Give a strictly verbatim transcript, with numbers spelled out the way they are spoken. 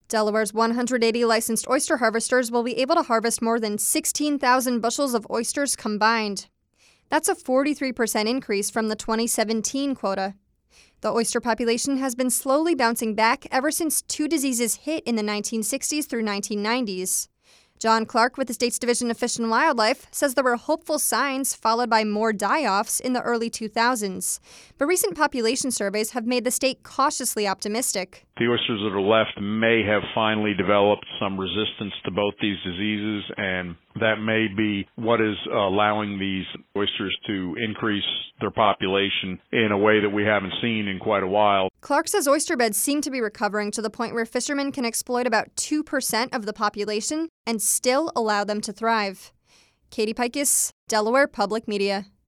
Delaware's one hundred eighty licensed oyster harvesters will be able to harvest more than sixteen thousand bushels of oysters combined. That's a forty-three percent increase from the twenty seventeen quota. The oyster population has been slowly bouncing back ever since two diseases hit in the nineteen sixties through nineteen nineties. John Clark with the state's Division of Fish and Wildlife says there were hopeful signs followed by more die-offs in the early two thousands. But recent population surveys have made the state cautiously optimistic. The oysters that are left may have finally developed some resistance to both these diseases, and that may be what is allowing these oysters to increase their population in a way that we haven't seen in quite a while. Clark says oyster beds seem to be recovering to the point where fishermen can exploit about two percent of the population and still allow them to thrive. Katie Pikes, Delaware Public Media.